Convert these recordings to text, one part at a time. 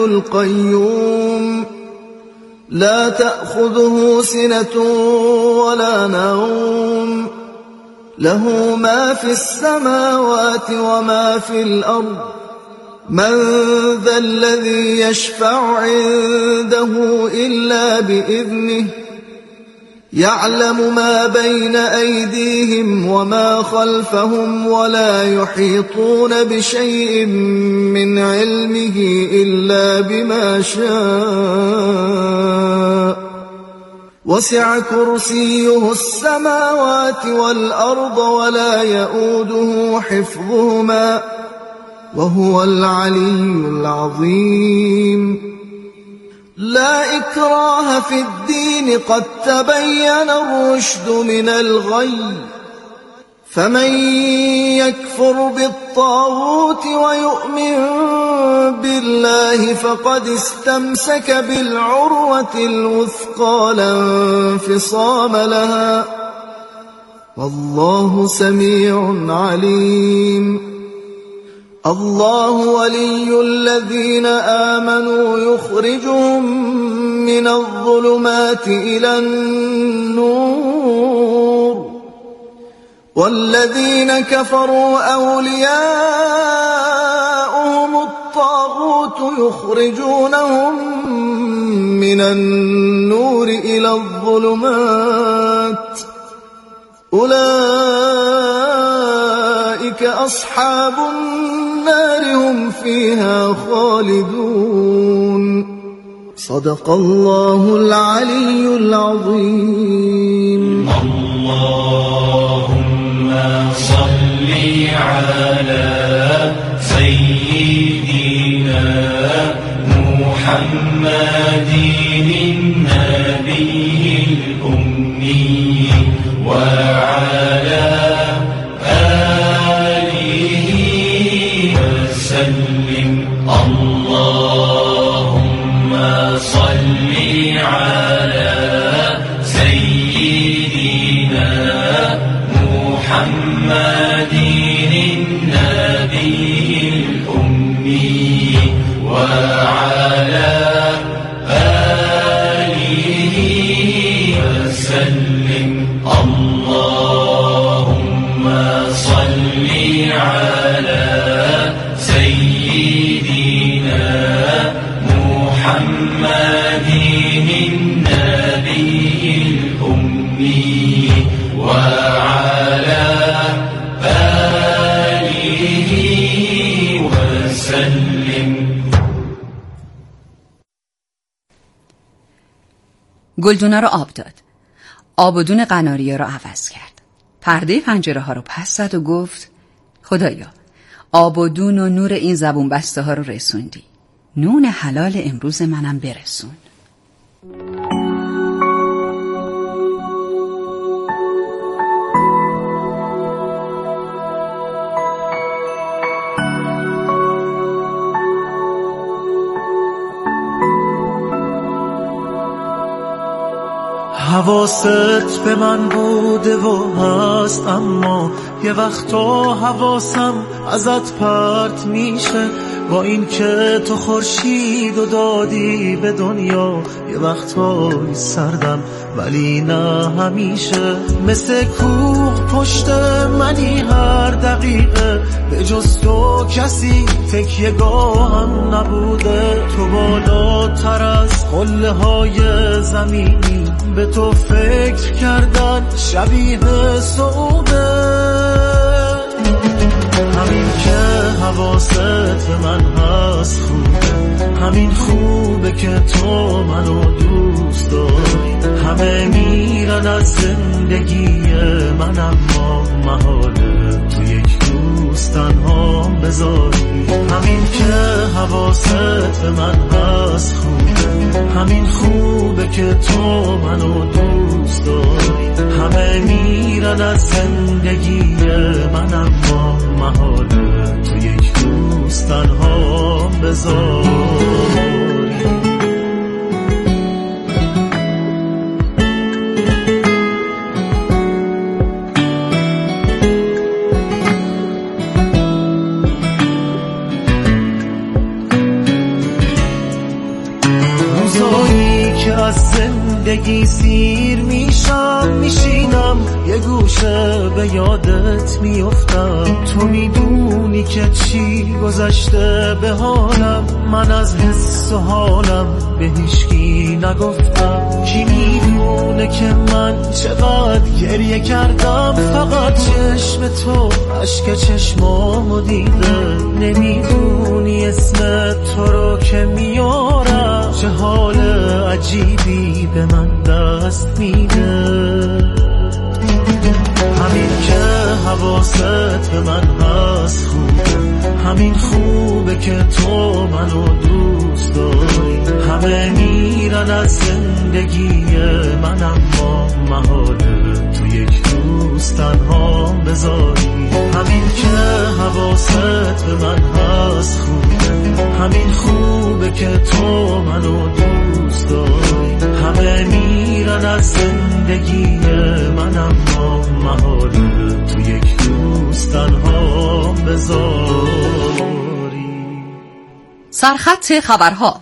القيوم لا تأخذه سنة ولا نوم له ما في السماوات وما في الأرض من ذا الذي يشفع عنده إلا بإذنه يعلم ما بين أيديهم وما خلفهم ولا يحيطون بشيء من علمه إلا بما شاء وسع كرسيه السماوات والأرض ولا يؤوده حفظهما وهو العلي العظيم لا إكراه في الدين قد تبين الرشد من الغي فمن يكفر بالطاغوت ويؤمن بالله فقد استمسك بالعروة الوثقى لا انفصام لها والله سميع عليم الله ولي الذين آمنوا يخرجهم من الظلمات إلى النور والذين كفروا أولياؤهم الطاغوت يخرجونهم من النور إلى الظلمات أولئك أصحاب النار هم فيها خالدون صدق الله العلي العظيم اللهم صل على سيدنا محمد النبي الأمي وعلى آله وسلم اللهم صل على سيدنا محمد النبي الأمي وعلى آله وسلم اللهم صل على سيدنا محمد النبي الأمي وعلى آله وسلم. گلدونا رو آب داد. آبادون قناریه رو عوض کرد. پرده پنجره ها رو پس زد و گفت خدایا آبادون و نور این زبون بسته ها رو رسوندی. نون حلال امروز منم برسون. حواست به من بوده و هست اما یه وقتا حواسم ازت پرت میشه با این که تو خورشید و دادی به دنیا یه وقتایی سردم ولی نه همیشه مثل کوه پشت منی هر دقیقه به جز تو کسی تکیه‌گاهم نبوده تو بالاتر از قله های زمینی به تو فکر کردن شبیه صعوده همین که حواست به من هست خوبه همین خوبه که تو منو دوست داری همه میرن از زندگی من اما محاله تو یک روز تنها بذاری همین که حواست به من هست خوبه همین خوبه که تو منو دوست داری همه میرن از زندگی من اما محاله تو یک روز تنها بذاری از زندگی سیر میشم، میشینم یه گوشه به یادت میافتم. تو میدونی که چی گذشته به حالم، من از حس و حالم به هیچکی نگفتم. کی میدونه که من چقدر گریه کردم، فقط چشم تو اشک چشمامو دیده. نمیدونی اسم تو رو که میارم، چه حال عجیبی به من دست میده. همین که حواست به من هست خوبه، همین خوبه که تو منو دوست داری. همه میرن از زندگی من، اما محاله تو یک روز تنها بذاری. همین که حواست به من هست خوبه، همین خوبه که تو منو دوست داری. همه میرن از زندگی من، اما محاله تو یک روز تنها بذاری. سرخط خبرها.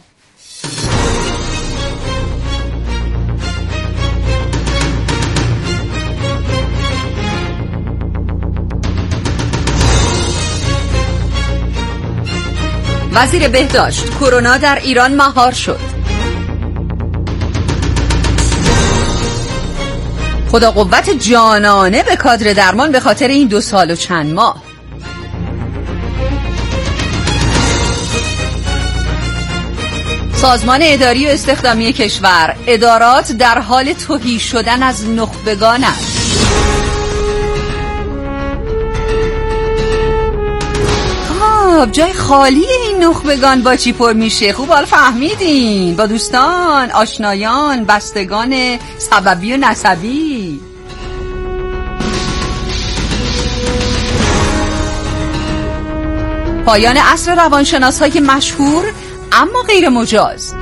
وزیر بهداشت: کرونا در ایران مهار شد. خدا قوت جانانه به کادر درمان به خاطر این 2 سال و چند ماه. سازمان اداری و استخدامی کشور: ادارات در حال تهی شدن از نخبگان است. جای خالی این نخبگان با چی پر میشه؟ خوب حال فهمیدین، با دوستان، آشنایان، بستگان سببی و نسبی. پایان عصر روانشناس‌های مشهور اما غیر مجاز.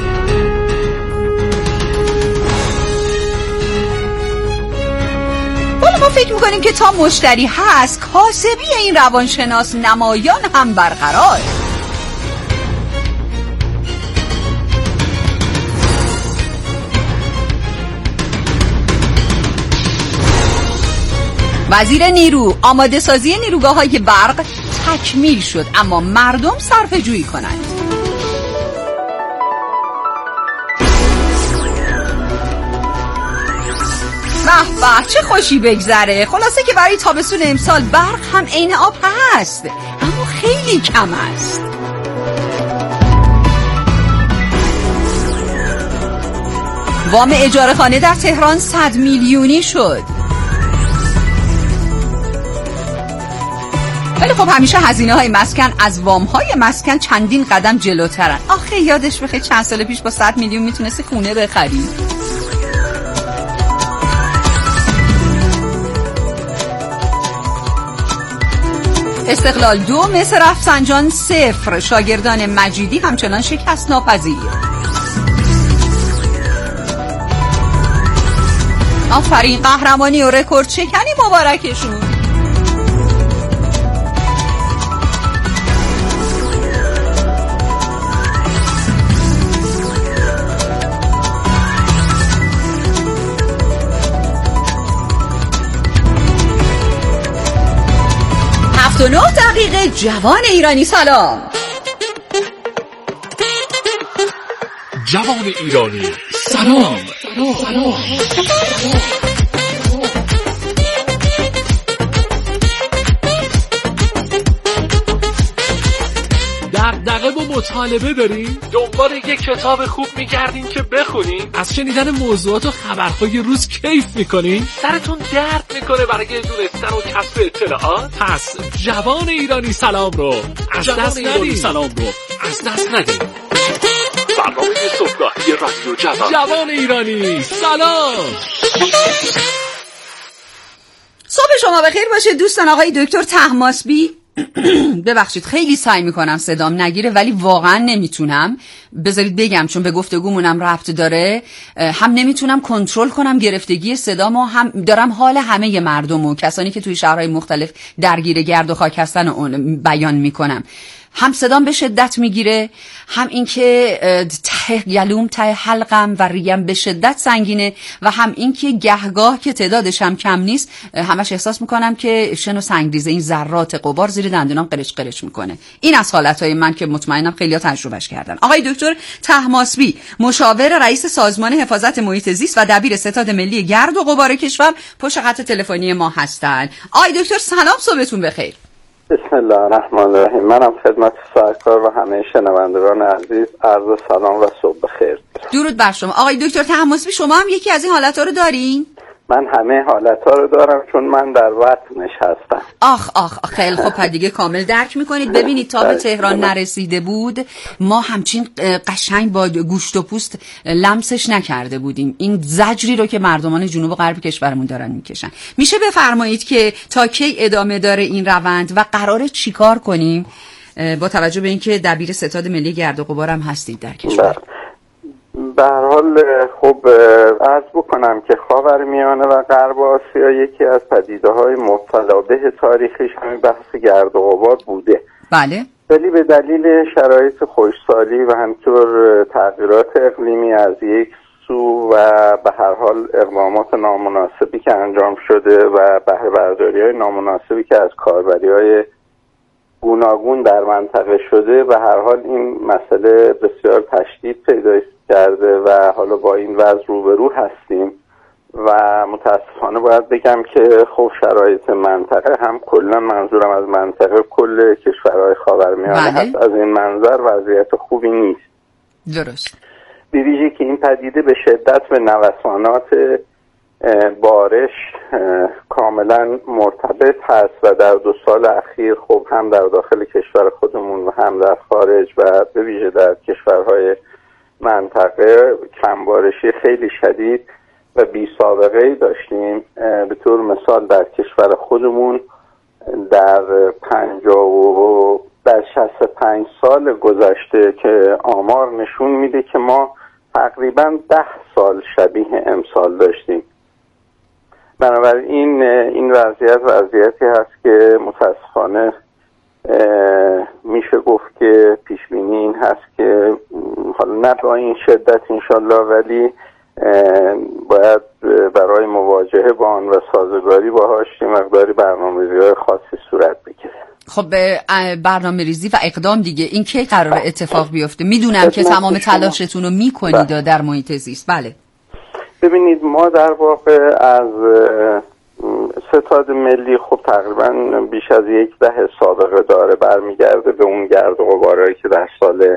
ما فکر میکنیم که تا مشتری هست کاسبی این روانشناس نمایان هم برقرار. وزیر نیرو: آماده سازی نیروگاه‌های برق تکمیل شد، اما مردم صرفه‌جویی کنند. به چه خوشی بگذره. خلاصه که برای تابستون امسال برق هم عین آب هست، اما خیلی کم است. وام اجاره خانه در تهران 100 میلیونی شد. ولی خب همیشه هزینه های مسکن از وام های مسکن چندین قدم جلوترن. آخه یادش بخیر چند سال پیش با 100 میلیون میتونستی خونه بخری. استقلال 2 مثل رفسنجان 0. شاگردان مجیدی همچنان شکست ناپذیر. آفرین، قهرمانی و رکورد شکنی مبارکشون. و 9 دقیقه. جوان ایرانی سلام. جوان ایرانی سلام. دغدغه و مطالبه دارین؟ دنبال یک کتاب خوب میگردین که بخونین؟ از شنیدن موضوعات و خبرهای روز کیف میکنین؟ سرتون درد میکنه برای دونستن و کسب اطلاعات؟ پس جوان ایرانی سلام رو از دست ندین. برنامه صبحگاهی رادیو جوان ایرانی سلام. صبح شما بخیر باشه دوستان. آقای دکتر طهماسبی، ببخشید خیلی سعی میکنم صدام نگیره ولی واقعا نمیتونم. بذارید بگم چون به گفتگومونم ربط داره. هم نمیتونم کنترل کنم گرفتگی صدامو، هم دارم حال همه مردم و کسانی که توی شهرهای مختلف درگیر گرد و خاک هستن اون بیان میکنم. هم صدام به شدت میگیره، هم اینکه ته گلوم، ته حلقم و ریم به شدت سنگینه و هم اینکه گهگاه که تعدادش هم کم نیست همش احساس میکنم که شن و سنگریزه، این ذرات غبار زیر دندونام قرش قرش میکنه. این از حالتهای من که مطمئنم خیلی‌ها تجربهش کردن. آقای دکتر طهماسبی، مشاور رئیس سازمان حفاظت محیط زیست و دبیر ستاد ملی گرد و غبار کشور، پشت خط تلفنی ما هستن. آقای دکتر سلام، صبحتون بخیر. بسم الله الرحمن الرحیم. منم خدمت سرکار و همه شنوندگان عزیز عرض سلام و صبح بخیر. درود بر شما. آقای دکتر طهماسبی، شما هم یکی از این حالت‌ها رو دارین؟ من همه حالت‌ها رو دارم چون من در وطنش هستم. آخ خیلی خب، دیگه کامل درک میکنید. ببینید تا به تهران نرسیده بود ما همچین قشنگ با گوشت و پوست لمسش نکرده بودیم این زجری رو که مردمان جنوب و غرب کشورمون دارن میکشن. میشه بفرمایید که تا کی ادامه داره این روند و قراره چیکار کنیم با توجه به اینکه دبیر ستاد ملی گرد و غبار هم هستید در کشور؟ به هر حال خب عرض بکنم که خاورمیانه و غرب آسیا یکی از پدیده‌های مبتلا به تاریخیش همین بحث گرد و غبار بوده. بله. ولی به دلیل شرایط خشکسالی و همینطور تغییرات اقلیمی از یک سو و به هر حال اقدامات نامناسبی که انجام شده و بهره برداری‌های نامناسبی که از کاربری‌های گوناگون در منطقه شده، به هر حال این مسئله بسیار تشدید پیدا کرده و حالا با این وضع روبرو هستیم و متاسفانه باید بگم که خب شرایط منطقه هم کلا، منظورم از منطقه کل کشورهای خاورمیانه هست، از این منظر وضعیت خوبی نیست. درست. به ویژه که این پدیده به شدت به نوسانات بارش کاملا مرتبط هست و در 2 سال اخیر خب هم در داخل کشور خودمون و هم در خارج و به ویژه در کشورهای منطقه کمبارشی خیلی شدید و بی سابقه‌ای داشتیم. به طور مثال در کشور خودمون در 65 سال گذشته که آمار نشون میده که ما تقریبا 10 سال شبیه امسال داشتیم. بنابراین این وضعیتی هست که متاسفانه میشه گفت که پیشبینی این هست که حالا نه با این شدت انشالله، ولی باید برای مواجهه با آن و سازگاری باهاش مقداری برنامه‌ریزی‌های خاصی صورت بگیره. خب برنامه‌ریزی و اقدام دیگه این کی قراره اتفاق بیفته؟ میدونم که تمام تلاشتون رو میکنید در محیط زیست. بله. ببینید ما در واقع از ستاد ملی خب تقریبا بیش از 10 سابقه داره، برمیگرده به اون گرد و غبارهایی که در سال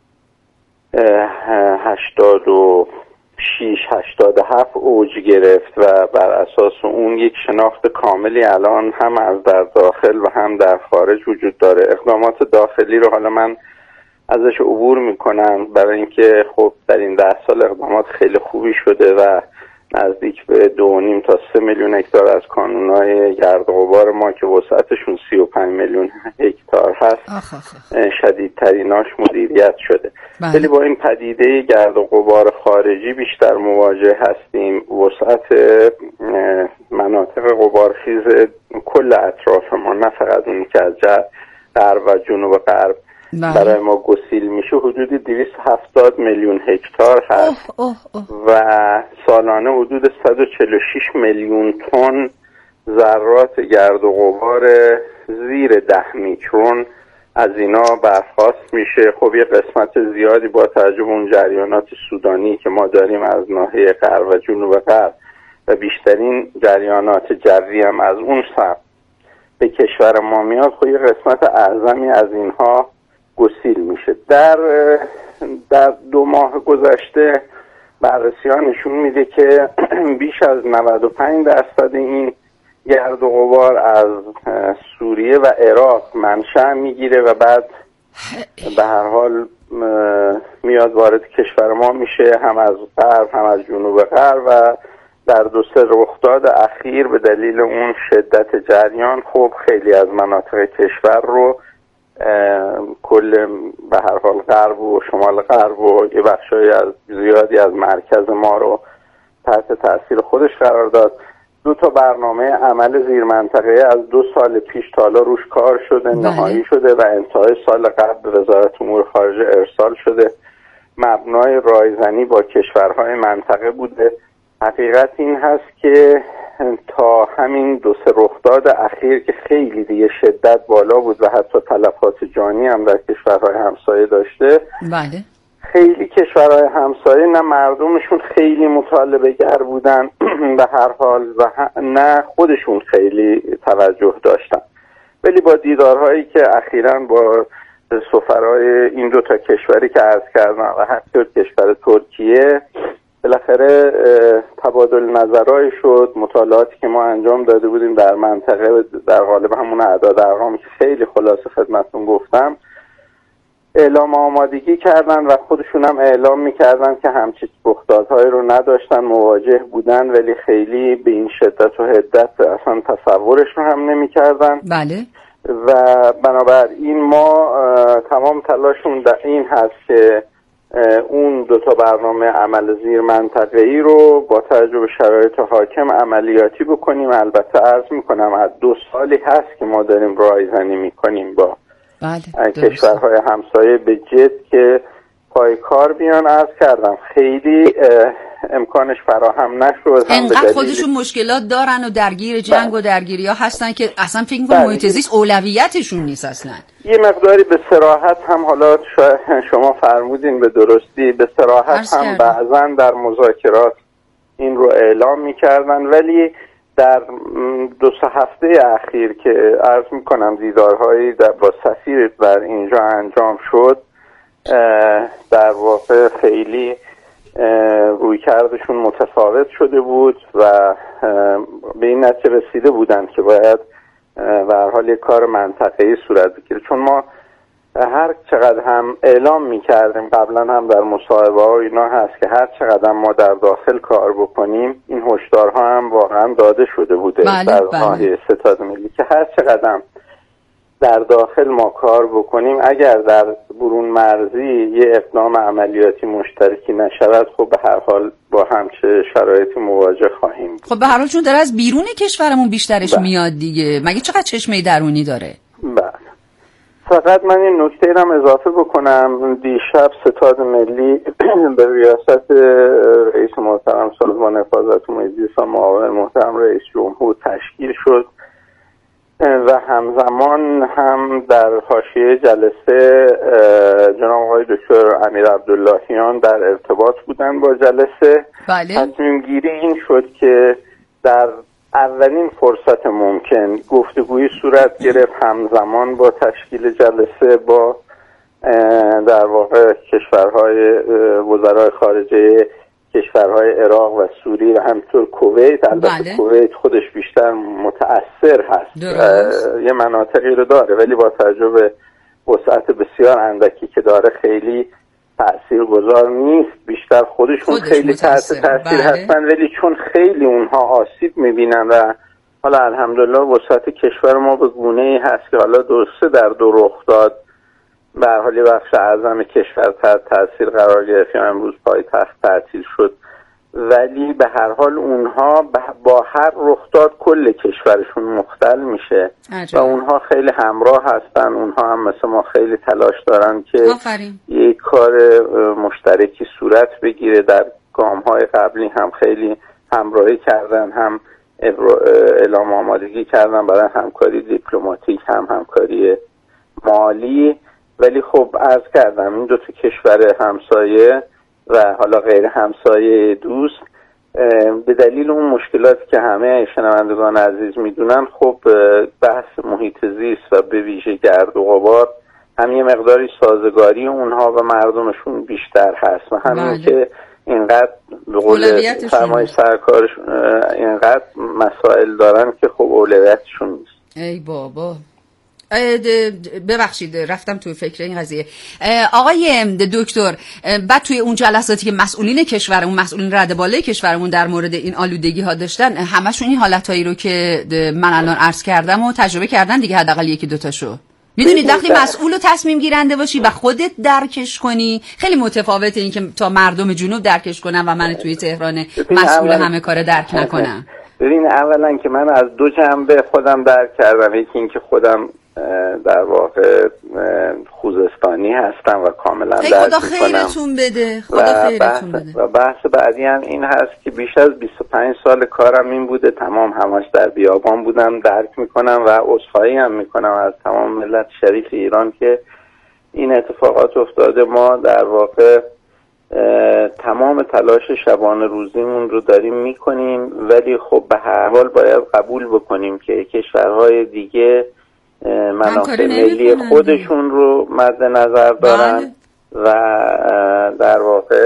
86-87 اوج گرفت و بر اساس اون یک شناخت کاملی الان هم از در داخل و هم در خارج وجود داره. اقدامات داخلی رو حالا من ازش عبور میکنم برای اینکه خب در این 10 سال اقدامات خیلی خوبی شده و نزدیک به 2.5 تا 3 میلیون هکتار از کانونهای گرد و غبار ما که وسعتشون 35 میلیون هکتار هست شدیدتریناش مدیریت شده. ولی با این پدیده گرد و غبار خارجی بیشتر مواجه هستیم. وسعت مناطق غبارخیز کل اطراف ما، نه فقط اون که از غرب و جنوب غرب برای ما گسیل میشه، حدود 270 میلیون هکتار هست و سالانه حدود 146 میلیون تن ذرات گرد و غبار زیر 10 میکرون از اینا برخواست میشه. خب یه قسمت زیادی با توجه به اون جریانات سودانی که ما داریم از ناحیه غرب و جنوب غرب و بیشترین جریانات جوی هم از اون سمت به کشور ما میاد، خب یه قسمت اعظمی از اینها گسیل میشه. در 2 ماه گذشته بررسی ها نشون میده که بیش از 95% این گرد و غبار از سوریه و عراق منشأ میگیره و بعد به هر حال میاد وارد کشور ما میشه، هم از غرب هم از جنوب غرب و در 2-3 رخداد اخیر به دلیل اون شدت جریان خب خیلی از مناطق کشور رو کل به هر حال غرب و شمال غرب و یه بخشای از زیادی از مرکز ما رو تحت تاثیر خودش قرار داد. 2 تا برنامه عمل زیر منطقه از 2 سال پیش تا حالا روش کار شده، نهایی شده و انتهای سال قبل به وزارت امور خارجه ارسال شده. مبنای رایزنی با کشورهای منطقه بوده. حقیقت این هست که تا همین 2-3 رخداد اخیر که خیلی دیگه شدت بالا بود و حتی تلفات جانی هم در کشورهای همسایه داشته، بله، خیلی کشورهای همسایه نه مردمشون خیلی مطالبه گر بودن به هر حال و نه خودشون خیلی توجه داشتن، ولی با دیدارهایی که اخیراً با سفرای این 2 تا کشوری که عرض کردم و حتی کشور ترکیه بالاخره تبادل نظرهای شد. مطالعاتی که ما انجام داده بودیم در منطقه در قالب همون اعداد ارقامی که خیلی خلاصه خدمتتون گفتم اعلام آمادگی کردن و خودشون هم اعلام میکردن که همچین رخدادهایی رو نداشتن، مواجه بودن ولی خیلی به این شدت و حدت اصلا تصورش رو هم نمیکردن. بله. و بنابراین ما تمام تلاشمون در این هست که اون 2 تا برنامه عمل زیر منطقه‌ای رو با توجه به شرایط حاکم عملیاتی بکنیم. البته عرض میکنم از 2 سالی هست که ما داریم رایزنی میکنیم با کشورهای همسایه به جد که پای کار بیان. عرض کردم خیلی امکانش فراهم نشد. انقدر خودشون مشکلات دارن و درگیر جنگ و درگیری ها هستن که اصلا فکر می‌کنم محیط زیست اولویتشون نیست اصلا. یه مقداری به صراحت هم حالا شما فرمودین به درستی، به صراحت هم بعضا در مذاکرات این رو اعلام می‌کردن، ولی در 2-3 هفته اخیر که عرض می‌کنم دیدارهایی با سفیر در اینجا انجام شد، در واقع خیلی رویکردشون متفاوت شده بود و به این نتیجه رسیده بودند که باید به هر حال یک کار منطقه‌ای صورت بگیره. چون ما هر چقدر هم اعلام می‌کردیم قبلا هم در مصاحبه‌ها اینا هست که هر چقدر ما در داخل کار بکنیم، این هشدارها هم واقعا داده شده بوده در ناحیه ستاد ملی که هر چقدر در داخل ما کار بکنیم اگر در برون مرزی یه اقدام عملیاتی مشترکی نشود خب به هر حال با همچه شرایطی مواجه خواهیم. خب به هر حال چون داره از بیرون کشورمون بیشترش میاد دیگه، مگه چقدر چشمه درونی داره؟ بله. فقط من این نکته هم اضافه بکنم. دیشب ستاد ملی به ریاست رئیس محترم سازمان حفاظت محیط زیست و معاون محترم رئیس جمهور تشکیل شد و همزمان هم در حاشیه جلسه جناب آقای دکتر امیر عبداللهیان در ارتباط بودن با جلسه. بله. تصمیم گیری این شد که در اولین فرصت ممکن گفتگویی صورت گرفت همزمان با تشکیل جلسه با در واقع کشورهای وزرای خارجه کشورهای عراق و سوریه و همینطور کویت. البته کویت خودش بیشتر متأثر هست، یه مناطقی رو داره ولی با توجه به وسعت بسیار اندکی که داره خیلی تأثیرگذار نیست، بیشتر خودشون خیلی تحت تاثیر هستن، ولی چون خیلی اونها آسیب میبینن و حالا الحمدلله وسعت کشور ما به گونه‌ای هست که حالا درسته در 2 رخداد به هر حال بخش اعظم کشور تحت تاثیر قرار گرفت یا امروز پایتخت تعطیل شد، ولی به هر حال اونها با هر رخداد کل کشورشون مختل میشه و اونها خیلی همراه هستن. اونها هم مثل ما خیلی تلاش دارن که یک کار مشترکی صورت بگیره. در گام‌های قبلی هم خیلی همراهی کردن، هم اعلام آمادگی کردن برای همکاری دیپلماتیک، هم همکاری مالی. ولی خب عرض کردم این 2 تا کشور همسایه و حالا غیر همسایه دوست به دلیل اون مشکلاتی که همه شنوندگان عزیز میدونن خب بحث محیط زیست و به ویژه گرد و غبار هم یه مقداری سازگاری اونها و مردمشون بیشتر هست و همین که اینقدر به قول فرمای سرکارش اینقدر مسائل دارن که خب اولویتشون نیست. ای بابا، ببخشید رفتم توی فکر این قضیه. آقای دکتر، بعد توی اون جلساتی که مسئولین کشورمون، مسئولین رده بالای کشورمون در مورد این آلودگی ها داشتن، همشون این حالتایی رو که من الان عرض کردم و تجربه کردن دیگه، حداقل 1-2 تاشو. میدونید وقتی مسئول و تصمیم گیرنده باشی و خودت درکش کنی خیلی متفاوته این که تا مردم جنوب درکش کنن و من توی تهران مسئول همه کار درک نکنم. ببین اولا که من از دو جنبه خودم درک کردم. یکی این که خودم در واقع خوزستانی هستم و کاملا درک خدا میکنم. خیرتون بده. خدا خیرتون بده. و بحث بعدی هم این هست که بیش از 25 سال کارم این بوده، تمام همش در بیابان بودم، درک میکنم و عذرخواهی هم میکنم از تمام ملت شریف ایران که این اتفاقات افتاده. ما در واقع تمام تلاش شبانه روزیمون رو داریم میکنیم، ولی خب به هر حال باید قبول بکنیم که کشورهای دیگه منافع ملی خودشون رو مد نظر دارن و در واقع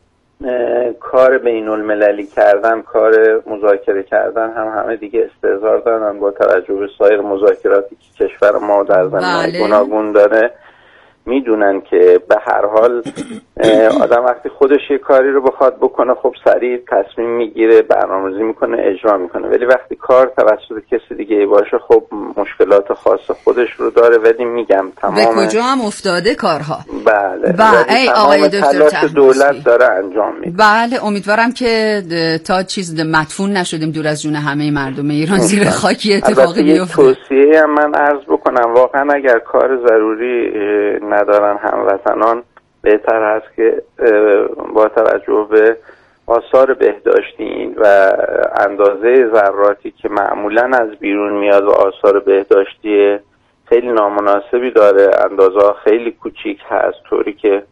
کار بین المللی کردن، کار مذاکره کردن هم همه دیگه استحضار دارن با توجه به سایر مذاکراتی که کشور ما در زمینه‌های گوناگون داره. میدونن که به هر حال آدم وقتی خودش یه کاری رو بخواد بکنه خب سریع تصمیم میگیره، برنامه‌ریزی میکنه، اجرا میکنه، ولی وقتی کار توسط کسی دیگه باشه خب مشکلات خاص خودش رو داره. ولی میگم تمام به کجا هم افتاده کارها. بله. ای آقای دکتر دولت داره انجام میده. بله امیدوارم که تا چیز مدفون نشدیم دور از جون همه مردم ایران زیر خاکی اتفاقی بیفته. توصیه من عرض بکنم واقعا اگر کار ضروری ندارن هموطنان بهتر هست که با توجه به آثار بهداشتی و اندازه ذراتی که معمولا از بیرون میاد و آثار بهداشتی خیلی نامناسبی داره، اندازه خیلی کوچیک هست، طوری که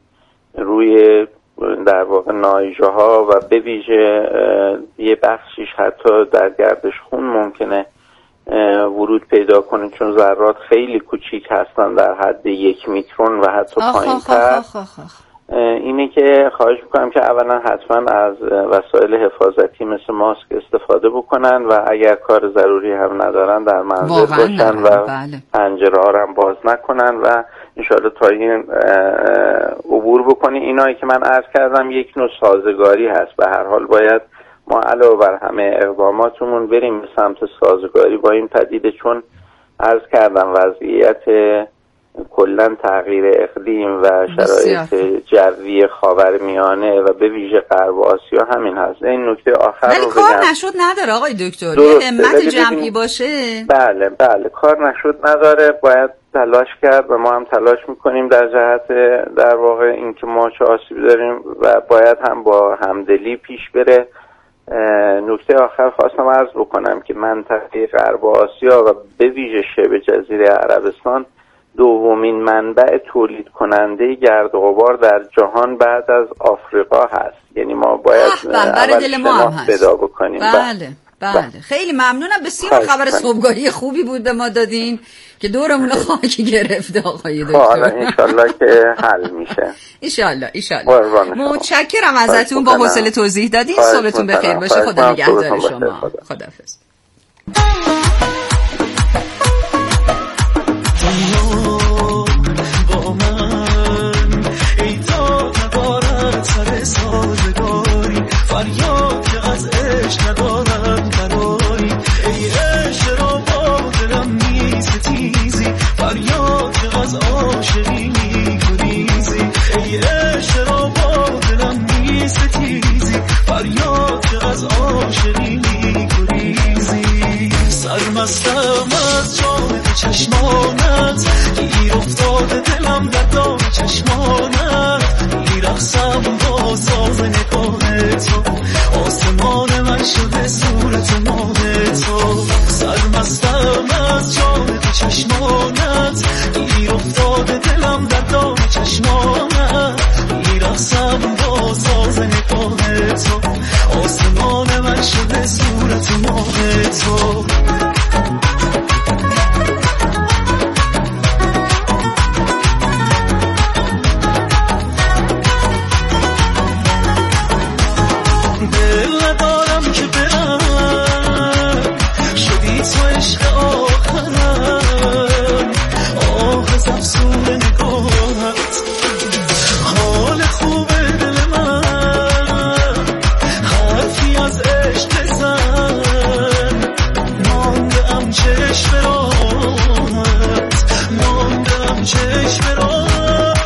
روی در واقع نایجه ها و به ویژه یه بخشیش حتی در گردش خون ممکنه ورود پیدا کنه، چون ذرات خیلی کوچیک هستن در حد 1 میکرون و حتی پایین‌تر. اینه که خواهش میکنم که اولا حتما از وسایل حفاظتی مثل ماسک استفاده بکنن و اگر کار ضروری هم ندارن در منزل باشن و پنجره ها هم باز نکنن و انشاءالله تا این عبور بکنی. اینایی که من عرض کردم یک نوع سازگاری هست. به هر حال باید ما علاوه بر همه اقداماتمون بریم به سمت سازگاری با این پدیده، چون عرض کردم وضعیت کلا تغییر اقلیم و شرایط جوی خاورمیانه و به ویژه غرب آسیا همین هست. این نکته آخر رو بگم. ولی کار نشد نداره آقای دکتر، یه همت جمعی باشه. بله کار نشد نداره، باید تلاش کرد و ما هم تلاش میکنیم در جهت در واقع اینکه ما چه آسیبی داریم و باید هم با همدلی پیش بره. نکته آخر خواستم عرض بکنم که منطقه غرب آسیا و به ویژه شبه جزیره عربستان دومین منبع تولید کننده گرد و غبار در جهان بعد از آفریقا هست. یعنی ما باید اول شناخت پیدا بکنیم. بله خیلی ممنونم، بسیار خبر صبحگاهی خوبی بود به ما دادین که دورمون خاکی گرفته آقای دکتر. حالا انشالله که حل میشه. انشالله متشکرم ازتون، با حوصله توضیح دادین. صبحتون بخیر باشه. خدا نگهدار شما. خداحافظ. فریاد که از عشق ندارم قراری، ای عشق را با دلم می ستیزی، فریاد که از عاشقی می گریزی، ای عشق را با دلم می ستیزی، فریاد که از عاشقی می گریزی. سرمستم از جام چشمانت، گیر افتاده دلم در دام چشمانت، میرقصم با ساز نگاه تو، آسمان من شده صورت ماه تو. سرمستم از جام چشمانت، گیر افتاده دلم در دام چشمانت، میرقصم با ساز نگاه تو، آسمان من شده صورت ماه تو.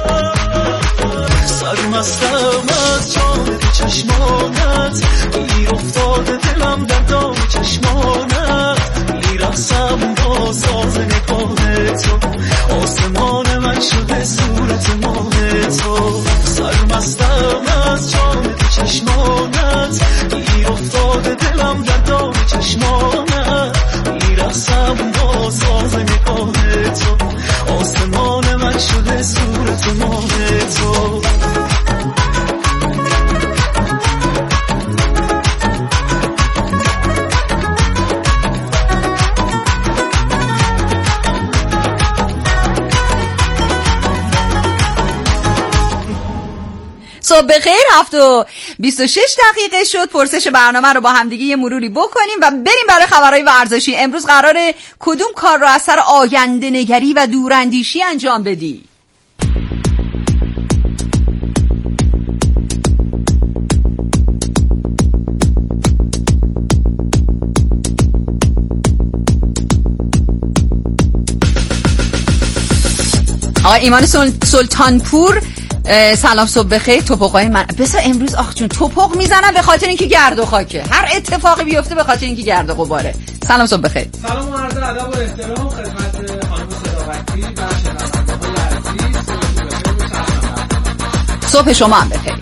سرمستم از جام چشمانت، گیر افتاده دلم در دام چشمانت، میرقصم با ساز نگاه تو، آسمان من شده صورت ماه تو، سرمستم از جام چشمانت، گیر افتاده دلم در دام چشمانت، میرقصم با ساز نگاه تو، آسمان من شده صورت ماه تو. صبح بخیر. 7:26 شد. پرسش برنامه رو با همدیگه یه مروری بکنیم و بریم برای خبرهای ورزشی. امروز قراره کدوم کار رو از سر آینده نگری و دوراندیشی انجام بدی؟ آقای ایمان سلطانپور، سلام صبح بخیر. توپقای من بسا امروز آخ جون توپق میزنن به خاطر اینکه گرد و خاکه، هر اتفاقی بیفته به خاطر اینکه گرد و غباره. سلام صبح بخیر. سلام و عرض ادب و احترام خدمت خانم صداقتی و شنوندگان عزیز. صبح شما هم بخیر.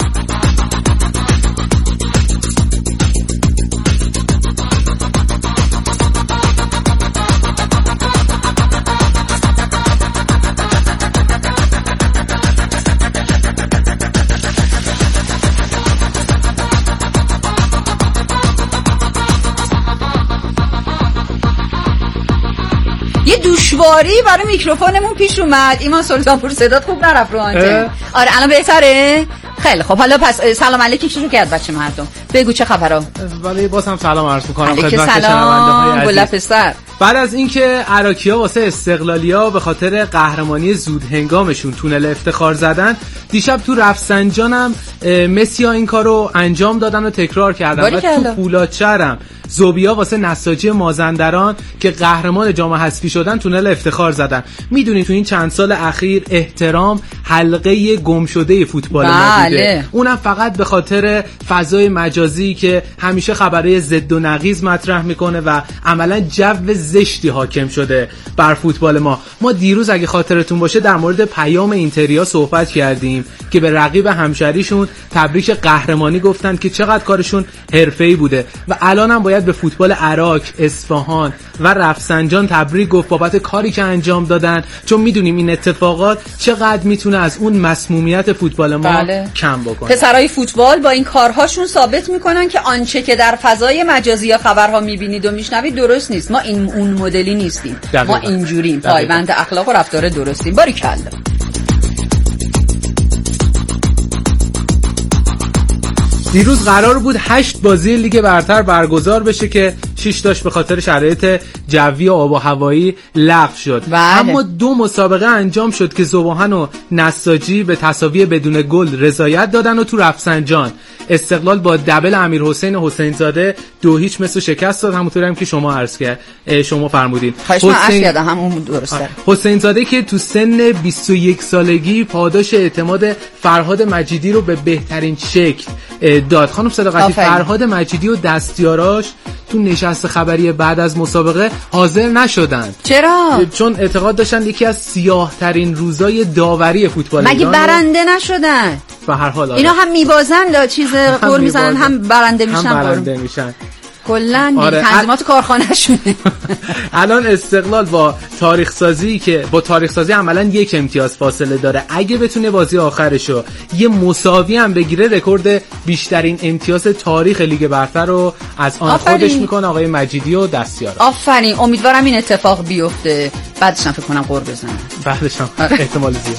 یه دشواری برای میکروفونمون پیش اومد. ایمان سلطانپور صدات خوب نرفت رو آنتن. آره الان بهتره؟ خیلی خب. حالا پس سلام علیکی شروع کرد بچه مردم. بگو چه خبرها؟ ولی باز هم سلام عرض می‌کنم خدمت شنونده‌های عزیز. پسر بعد از اینکه عراقی‌ها واسه استقلالی‌ها به خاطر قهرمانی زود هنگامشون تونل افتخار زدن، دیشب تو رفسنجان هم مسی‌ها این کارو انجام دادن و تکرار کردن. و تو فولادشهر هم زوبیا واسه نساجی مازندران که قهرمان جام حذفی شدن تونل افتخار زدن. میدونی تو این چند سال اخیر احترام حلقه گم شده فوتبال ما بوده، اونم فقط به خاطر فضای مجازی که همیشه خبرهای ضد و نقیض مطرح میکنه و عملا جو زشتی حاکم شده بر فوتبال ما. ما دیروز اگه خاطرتون باشه در مورد پیام اینتریا صحبت کردیم که به رقیب همشریشون تبریک قهرمانی گفتن که چقدر کارشون حرفه‌ای بوده و الان هم باید به فوتبال عراق، اصفهان و رفسنجان تبریک گفت بابت کاری که انجام دادن، چون میدونیم این اتفاقات چقدر میتونه از اون مسمومیت فوتبال ما کم بکنه. پسرای فوتبال با این کارهاشون ثابت میکنن که آنچه که در فضای مجازی یا خبرها میبینید و میشنوید درست نیست. ما این اون مدلی نیستیم. ما اینجوریم، پایبند اخلاق و رفتار درستیم. باریکلا. دیروز قرار بود 8 بازی لیگ برتر برگزار بشه که 6 تاش به خاطر شرایط جوی و آب و هوایی لغو شد. اما 2 مسابقه انجام شد که ذوباهن و نساجی به تساوی بدون گل رضایت دادن و تو رفسنجان استقلال با دبل امیرحسین حسینزاده 2-0 مثل شکست داد، همونطوری هم که شما عرض کرد، شما فرمودین. حسینزاده که تو سن 21 سالگی پاداش اعتماد فرهاد مجیدی رو به بهترین شکل داد. خانم صداقتی، فرهاد مجیدی و دستیاراش تو نشست خبری بعد از مسابقه حاضر نشدن. چرا؟ چون اعتقاد داشتن یکی از سیاه ترین روزای داوری فوتبال مگه برنده نشدن؟ به هر حال اینا هم میبازن چیز گل میزنن هم برنده میشن. کلن تنظیمات کارخانه شونه. الان استقلال با تاریخ سازی عملا 1 امتیاز فاصله داره. اگه بتونه بازی آخرشو یه مساوی هم بگیره رکورد بیشترین امتیاز تاریخ لیگ برتر رو از آن خودش میکنه آقای مجیدی و دستیار. آفرین، امیدوارم این اتفاق بیفته. بعدش هم فکر کنم قرب بزنن. بعدش هم احتمال زیاد.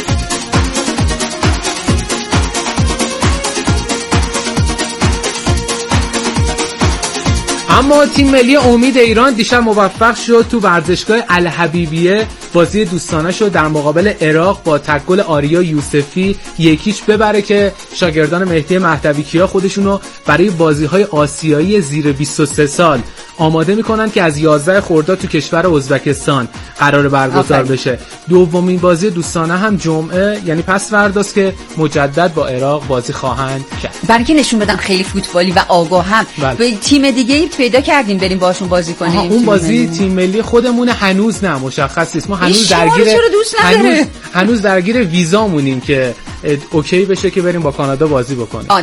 اما تیم ملی امید ایران دیشب موفق شد تو ورزشگاه الحبیبیه بازی دوستانه شد در مقابل عراق با تکل آریا یوسفی 1-0 ببره که شاگردان مهدی مهدوی کیا خودشونو برای بازی‌های آسیایی زیر 23 سال آماده میکنن که از 11 خرداد تو کشور ازبکستان قرار برگزار بشه. دومین بازی دوستانه هم جمعه یعنی پس فرداست که مجدد با عراق بازی خواهند کرد. برای که نشون بدم خیلی فوتبالی و آگاه هم. به تیم دیگه ای پیدا کردیم بریم باشون بازی کنیم. اون بازی تیم ملی خودمون هنوز نه مشخص نیست. ما هنوز درگیر ویزامونیم که اوکی بشه که بریم با کانادا بازی بکنیم.